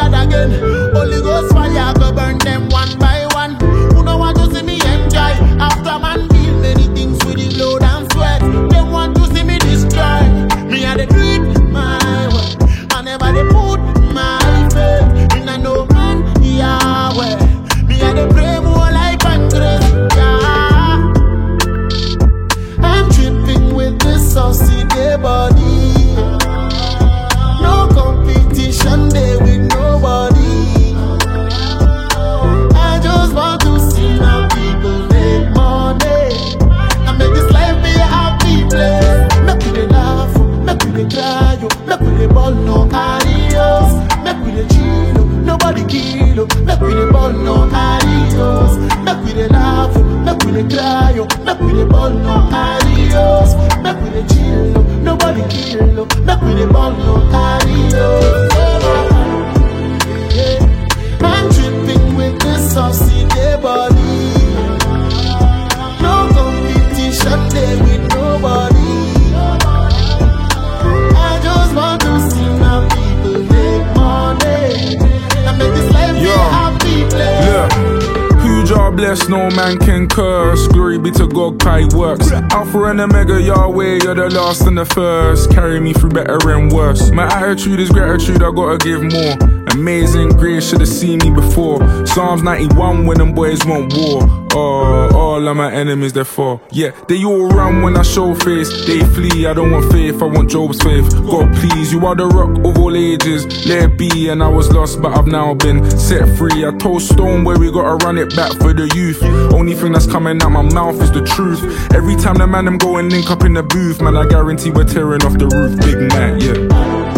God again. Holy Ghost fire go burn them one by one. Who no want to see me enjoy? After man feel many things with the blood and sweat. They want to see me destroy. Me and they do it my way. I never they put my faith in a no man Yahweh. Me and they pray more like Pancras. Yeah. I'm tripping with this saucy day body. No competition there with nobody. I just want to see my people make money and make this life be a happy place. Make we dey laugh, make we dey cry, make we dey ball no adios. Make we dey chill, nobody kill. Make we dey ball no adios. Make we dey laugh, make we dey cry, make we dey ball no adios. Make we dey chill, nobody kill. Make we dey ball no adios. I'm tripping with this saucy day body. No competition there with nobody. I just want to see my people make money and make this life be a happy place. Look, who jar blessed, no man can curse. Glory be to God, Kai works. Alpha and Omega, Yahweh, you're the last and the first. Carry me through better and worse. My attitude is gratitude, I gotta give more. Amazing grace, should've seen me before. Psalms 91 when them boys want war. All of my enemies they fall. Yeah, they all run when I show face. They flee, I don't want faith, I want Job's faith. God please, you are the rock of all ages. Let it be, and I was lost but I've now been set free. I told Stone where we gotta run it back for the youth. Only thing that's coming out my mouth is the truth. Every time the man them go and link up in the booth, man, I guarantee we're tearing off the roof. Big man, yeah.